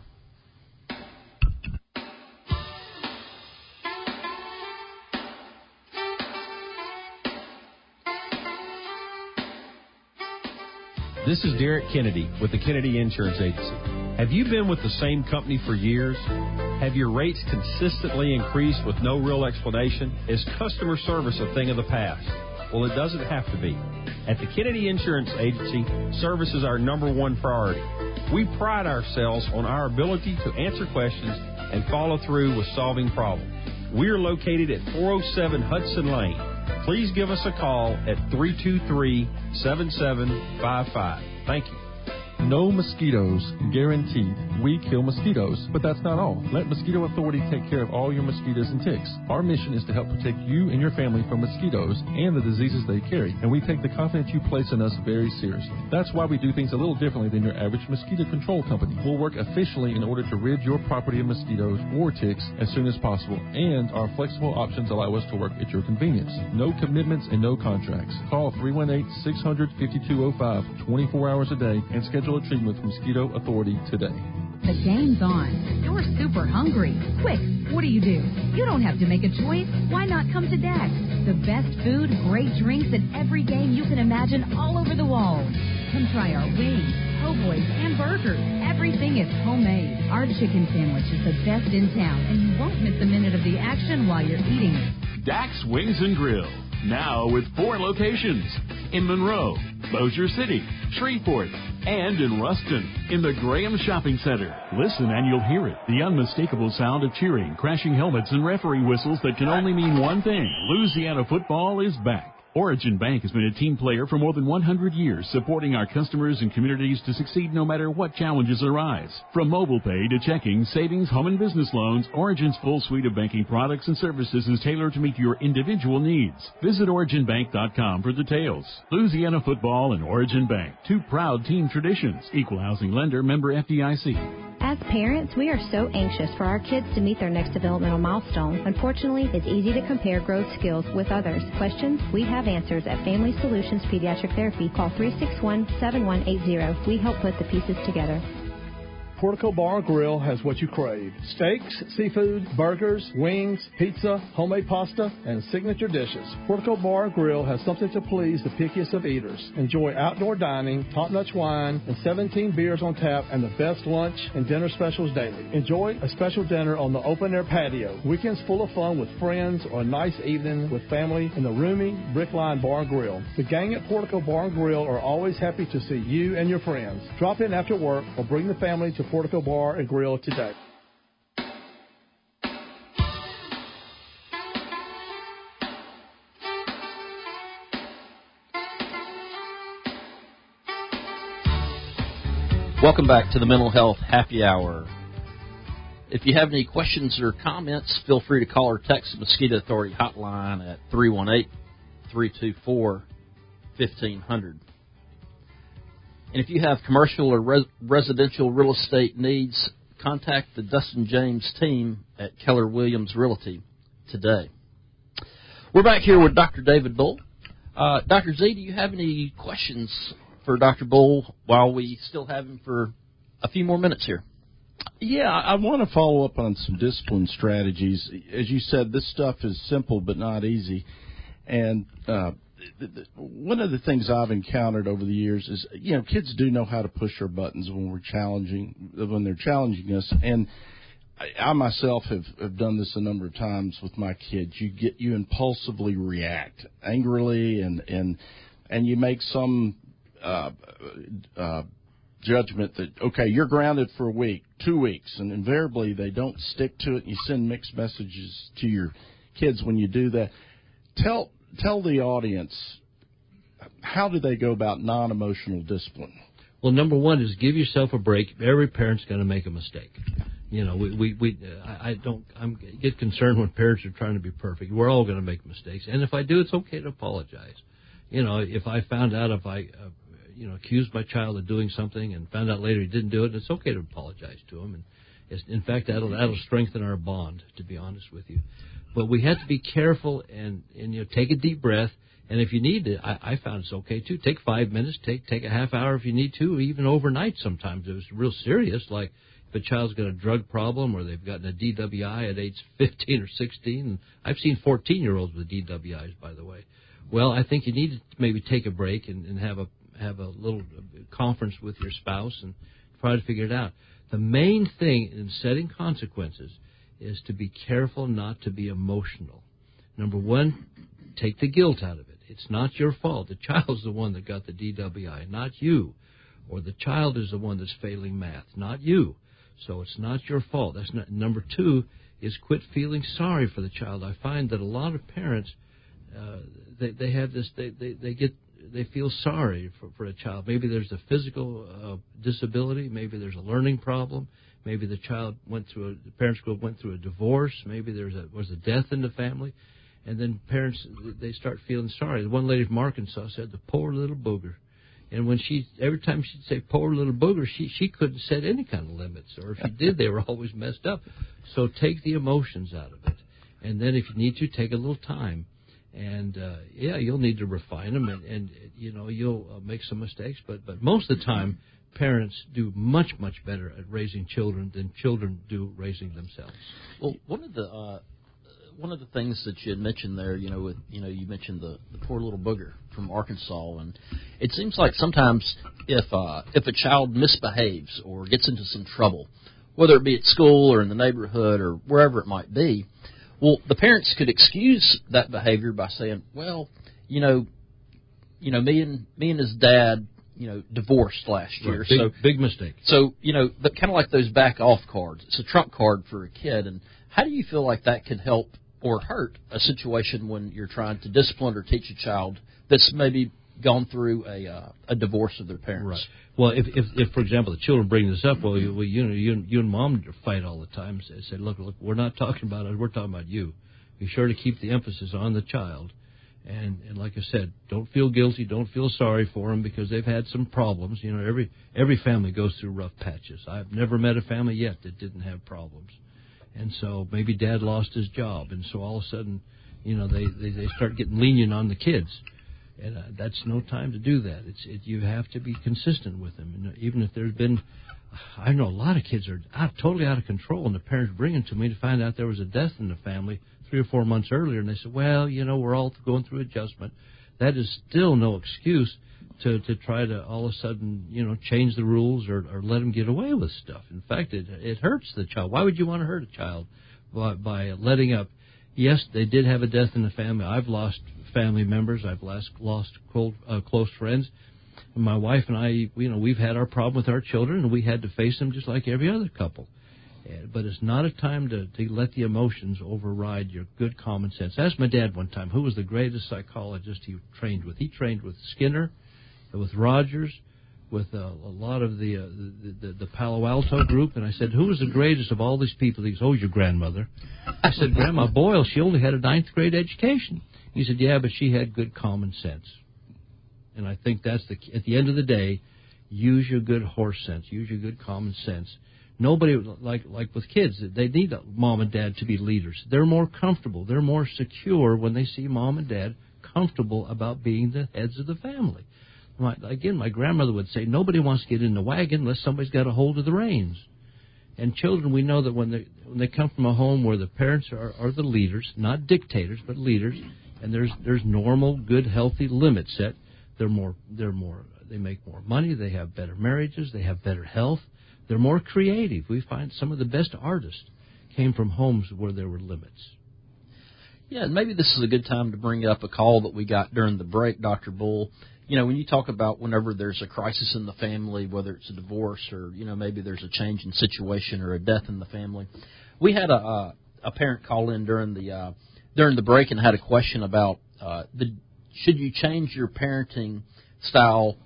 This is Derek Kennedy with the Kennedy Insurance Agency. Have you been with the same company for years? Have your rates consistently increased with no real explanation? Is customer service a thing of the past? Well, it doesn't have to be. At the Kennedy Insurance Agency, service is our number one priority. We pride ourselves on our ability to answer questions and follow through with solving problems. We are located at four oh seven Hudson Lane. Please give us a call at three two three, seven seven five five. Thank you. No mosquitoes, guaranteed. We kill mosquitoes, but that's not all. Let Mosquito Authority take care of all your mosquitoes and ticks. Our mission is to help protect you and your family from mosquitoes and the diseases they carry, and we take the confidence you place in us very seriously. That's why we do things a little differently than your average mosquito control company. We'll work efficiently in order to rid your property of mosquitoes or ticks as soon as possible, and our flexible options allow us to work at your convenience. No commitments and no contracts. Call three one eight, six hundred, fifty-two oh five twenty-four hours a day and schedule a treatment with Mosquito Authority today. The game's on. You're super hungry. Quick, what do you do? You don't have to make a choice. Why not come to Dax? The best food, great drinks, and every game you can imagine all over the walls. Come try our wings, po' boys, and burgers. Everything is homemade. Our chicken sandwich is the best in town, and you won't miss a minute of the action while you're eating it. Dax Wings and Grill, now with four locations in Monroe, Bossier City, Shreveport, and in Ruston in the Graham Shopping Center. Listen and you'll hear it. The unmistakable sound of cheering, crashing helmets, and referee whistles that can only mean one thing. Louisiana football is back. Origin Bank has been a team player for more than one hundred years, supporting our customers and communities to succeed no matter what challenges arise. From mobile pay to checking, savings, home and business loans, Origin's full suite of banking products and services is tailored to meet your individual needs. Visit origin bank dot com for details. Louisiana football and Origin Bank, two proud team traditions. Equal housing lender, member F D I C. As parents, we are so anxious for our kids to meet their next developmental milestone. Unfortunately, it's easy to compare growth skills with others. Questions? We have answers at Family Solutions Pediatric Therapy. Call three six one, seven one eight zero. We help put the pieces together. Portico Bar and Grill has what you crave. Steaks, seafood, burgers, wings, pizza, homemade pasta, and signature dishes. Portico Bar and Grill has something to please the pickiest of eaters. Enjoy outdoor dining, top-notch wine, and seventeen beers on tap, and the best lunch and dinner specials daily. Enjoy a special dinner on the open-air patio. Weekends full of fun with friends or a nice evening with family in the roomy Brickline Bar and Grill. The gang at Portico Bar and Grill are always happy to see you and your friends. Drop in after work or bring the family to Portico Bar and Grill today. Welcome back to the Mental Health Happy Hour. If you have any questions or comments, feel free to call or text the Mosquito Authority hotline at three one eight, three two four, fifteen hundred. And if you have commercial or res- residential real estate needs, contact the Dustin James team at Keller Williams Realty today. We're back here with Doctor David Bull. Uh, Doctor Z, do you have any questions for Doctor Bull while we still have him for a few more minutes here? Yeah, I want to follow up on some discipline strategies. As you said, this stuff is simple but not easy. And uh, one of the things I've encountered over the years is, you know, kids do know how to push our buttons when we're challenging, when they're challenging us. And I, I myself have, have done this a number of times with my kids. You get, you impulsively react angrily and, and, and you make some, uh, uh, judgment that, okay, you're grounded for a week, two weeks, and invariably they don't stick to it, and you send mixed messages to your kids when you do that. Tell tell the audience, how do they go about non-emotional discipline? Well, number one is give yourself a break. Every parent's going to make a mistake. You know, we, we, we I, I don't, I'm get concerned when parents are trying to be perfect. We're all going to make mistakes. And if I do, it's okay to apologize. You know, if I found out if I, uh, you know, accused my child of doing something and found out later he didn't do it, it's okay to apologize to him. And it's, in fact, that'll, that'll strengthen our bond, to be honest with you. But we have to be careful and, and, you know, take a deep breath. And if you need to, I, I found it's okay, too. Take five minutes, take take a half hour if you need to, even overnight sometimes. If it's real serious, like if a child's got a drug problem or they've gotten a D W I at age fifteen or sixteen. And I've seen fourteen-year-olds with D W Is, by the way. Well, I think you need to maybe take a break and, and have a have a little conference with your spouse and try to figure it out. The main thing in setting consequences is to be careful not to be emotional. Number one, take the guilt out of it. It's not your fault. The child's the one that got the D W I, not you. Or the child is the one that's failing math, not you. So it's not your fault. That's not. Number two is quit feeling sorry for the child. I find that a lot of parents, uh, they they have this. They, they they get they feel sorry for, for a child. Maybe there's a physical uh, disability. Maybe there's a learning problem. Maybe the child went through a, the parents went through a divorce. Maybe there's a was a death in the family, and then parents they start feeling sorry. The one lady from Arkansas said, "The poor little booger." And when she, every time she'd say "poor little booger," she she couldn't set any kind of limits, or if she did, they were always messed up. So take the emotions out of it, and then if you need to, take a little time, and uh, yeah, you'll need to refine them, and, and you know you'll uh, make some mistakes, but but most of the time, parents do much much better at raising children than children do raising themselves. Well, one of the uh, one of the things that you had mentioned there, you know, with you know, you mentioned the, the poor little booger from Arkansas, and it seems like sometimes if uh, if a child misbehaves or gets into some trouble, whether it be at school or in the neighborhood or wherever it might be, well, the parents could excuse that behavior by saying, well, you know, you know, me and me and his dad, you know, divorced last year, right. big, so big mistake. So you know, but kind of like those back off cards, it's a trump card for a kid. And how do you feel like that could help or hurt a situation when you're trying to discipline or teach a child that's maybe gone through a uh, a divorce of their parents? Right. Well, if, if, if for example, the children bring this up, well, you, well, you know, you, you and mom fight all the time. They say, look, look, we're not talking about it. We're talking about you. Be sure to keep the emphasis on the child. And, and like I said, don't feel guilty. Don't feel sorry for them because they've had some problems. You know, every every family goes through rough patches. I've never met a family yet that didn't have problems. And so maybe dad lost his job, and so all of a sudden, you know, they, they, they start getting lenient on the kids. And uh, that's no time to do that. It's it, you have to be consistent with them. And even if there's been, I know a lot of kids are out, totally out of control, and the parents bring them to me to find out there was a death in the family three or four months earlier, and they said, well, you know, we're all going through adjustment. That is still no excuse to, to try to all of a sudden, you know, change the rules or, or let them get away with stuff. In fact, it it hurts the child. Why would you want to hurt a child by, by letting up? Yes, they did have a death in the family. I've lost family members. I've lost, lost cold, uh, close friends. And my wife and I, you know, we've had our problem with our children, and we had to face them just like every other couple. But it's not a time to, to let the emotions override your good common sense. Ask my dad one time, who was the greatest psychologist he trained with. He trained with Skinner, with Rogers, with uh, a lot of the, uh, the, the the Palo Alto group. And I said, who was the greatest of all these people? He goes, oh, your grandmother. I said, Grandma Boyle, she only had a ninth grade education. He said, yeah, but she had good common sense. And I think that's the at the end of the day, use your good horse sense, use your good common sense. Nobody, like like with kids, they need mom and dad to be leaders. They're more comfortable. They're more secure when they see mom and dad comfortable about being the heads of the family. My, again, my grandmother would say, nobody wants to get in the wagon unless somebody's got a hold of the reins. And children, we know that when they when they come from a home where the parents are, are the leaders, not dictators, but leaders, and there's there's normal, good, healthy limits set. They're more they're more they make more money. They have better marriages. They have better health. They're more creative. We find some of the best artists came from homes where there were limits. Yeah, and maybe this is a good time to bring up a call that we got during the break, Doctor Bull. You know, when you talk about whenever there's a crisis in the family, whether it's a divorce or, you know, maybe there's a change in situation or a death in the family. We had a uh, a parent call in during the uh, during the break and had a question about uh, the should you change your parenting style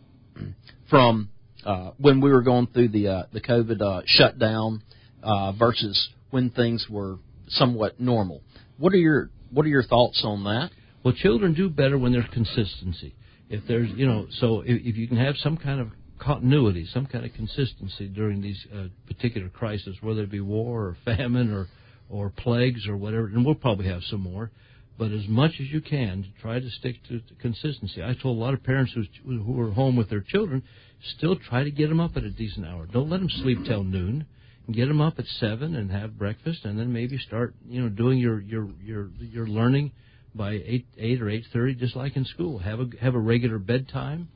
from Uh, when we were going through the uh, the COVID uh, shutdown uh, versus when things were somewhat normal. What are your what are your thoughts on that? Well, children do better when there's consistency. If there's, you know, so if, if you can have some kind of continuity, some kind of consistency during these uh, particular crises, whether it be war or famine or or plagues or whatever, and we'll probably have some more. But as much as you can, to try to stick to, to consistency. I told a lot of parents who who are home with their children, still try to get them up at a decent hour. Don't let them sleep till noon. Get them up at seven and have breakfast, and then maybe start, you know, doing your your your, your learning by eight eight or eight thirty, just like in school. Have a have a regular bedtime,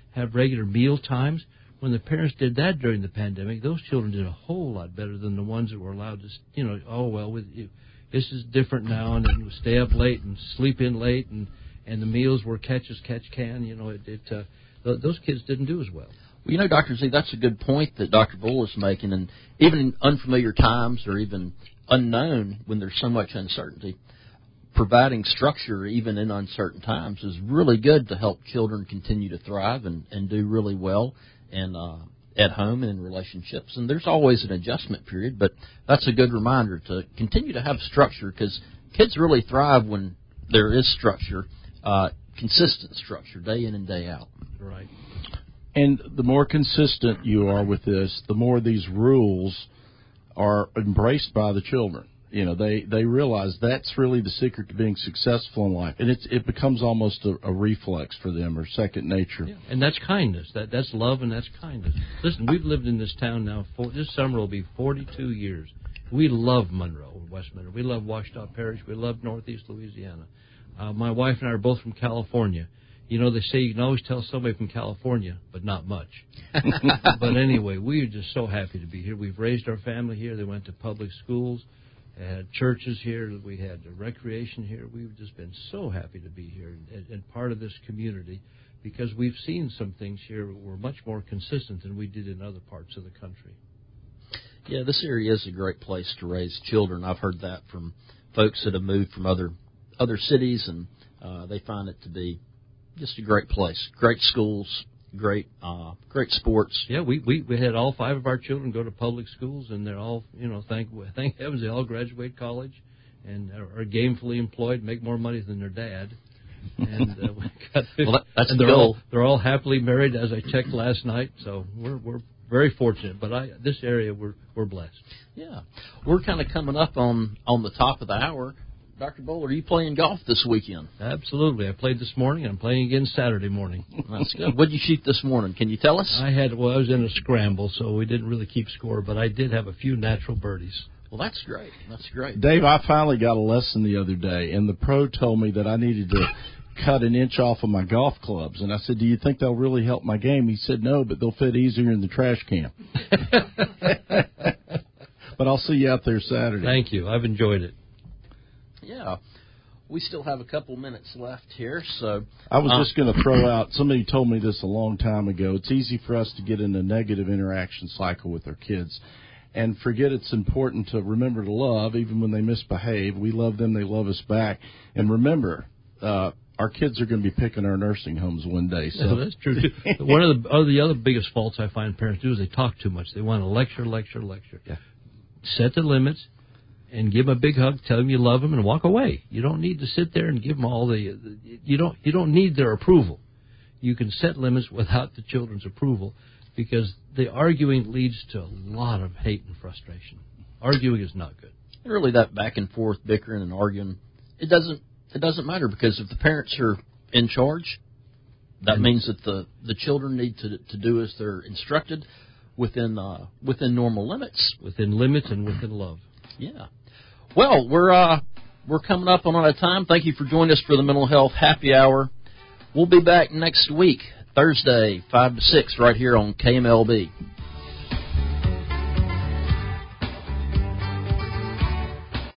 have regular meal times. When the parents did that during the pandemic, those children did a whole lot better than the ones that were allowed to, you know, oh, well, with you, this is different now, and then stay up late and sleep in late, and, and the meals were catch as catch can. You know, it, it uh, th- those kids didn't do as well. Well, you know, Doctor Z, that's a good point that Doctor Bull is making, and even in unfamiliar times or even unknown when there's so much uncertainty, providing structure even in uncertain times is really good to help children continue to thrive and, and do really well and uh, at home and in relationships. And there's always an adjustment period, but that's a good reminder to continue to have structure, because kids really thrive when there is structure, uh, consistent structure, day in and day out. Right. And the more consistent you are with this, the more these rules are embraced by the children. You know, they, they realize that's really the secret to being successful in life. And it's, it becomes almost a, a reflex for them, or second nature. Yeah, and that's kindness. That That's love, and that's kindness. Listen, we've lived in this town now, for, this summer will be forty-two years. We love Monroe, West Monroe. We love Ouachita Parish. We love Northeast Louisiana. Uh, my wife and I are both from California. You know, they say you can always tell somebody from California, but not much. But anyway, we are just so happy to be here. We've raised our family here. They went to public schools. Had churches here. We had recreation here. We've just been so happy to be here and, and part of this community, because we've seen some things here that were much more consistent than we did in other parts of the country. Yeah, this area is a great place to raise children. I've heard that from folks that have moved from other other cities, and uh, they find it to be just a great place. Great schools, great uh, great sports. Yeah, we, we, we had all five of our children go to public schools, and they're all, you know, thank thank heavens they all graduate college and are, are gainfully employed, make more money than their dad. And uh, we got well, that, that's and the they're goal. All, they're all happily married, as I checked last night. So we're we're very fortunate. But I this area we're we're blessed. Yeah, we're kind of coming up on on the top of the hour. Doctor Bull, are you playing golf this weekend? Absolutely. I played this morning. I'm playing again Saturday morning. That's good. What did you shoot this morning? Can you tell us? I had well, I was in a scramble, so we didn't really keep score, but I did have a few natural birdies. Well, that's great. That's great. Dave, I finally got a lesson the other day, and the pro told me that I needed to cut an inch off of my golf clubs. And I said, do you think they'll really help my game? He said, no, but they'll fit easier in the trash can. But I'll see you out there Saturday. Thank you. I've enjoyed it. Yeah. We still have a couple minutes left here, so... I was uh, just going to throw out, somebody told me this a long time ago, it's easy for us to get in a negative interaction cycle with our kids and forget it's important to remember to love, even when they misbehave. We love them, they love us back. And remember, uh, our kids are going to be picking our nursing homes one day. So yeah, that's true, too. One of the, other, the other biggest faults I find parents do is they talk too much. They want to lecture, lecture, lecture. Yeah. Set the limits. And give them a big hug, tell them you love them, and walk away. You don't need to sit there and give them all the, the. You don't. You don't need their approval. You can set limits without the children's approval, because the arguing leads to a lot of hate and frustration. Arguing is not good. Really, that back and forth bickering and arguing, it doesn't. It doesn't matter, because if the parents are in charge, that and means that the, the children need to to do as they're instructed, within uh, within normal limits. Within limits and within love. Yeah. Well, we're uh, we're coming up on our time. Thank you for joining us for the Mental Health Happy Hour. We'll be back next week, Thursday, five to six, right here on K M L B.